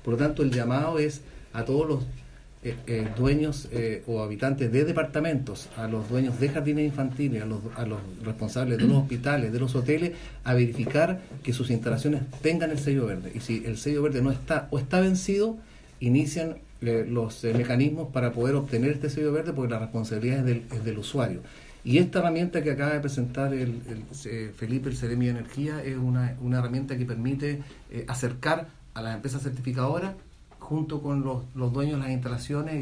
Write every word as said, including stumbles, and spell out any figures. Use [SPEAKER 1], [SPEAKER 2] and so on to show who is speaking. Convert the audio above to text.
[SPEAKER 1] Por lo tanto, el llamado es a todos los eh, eh, dueños eh, o habitantes de departamentos, a los dueños de jardines infantiles, a los, a los responsables de los hospitales, de los hoteles, a verificar que sus instalaciones tengan el sello verde. Y si el sello verde no está o está vencido, inician eh, los eh, mecanismos para poder obtener este sello verde, porque la responsabilidad es del, es del usuario. Y esta herramienta que acaba de presentar el, el, el Felipe, el Seremi de Energía, es una, una herramienta que permite eh, acercar a las empresas certificadoras junto con los, los dueños de las instalaciones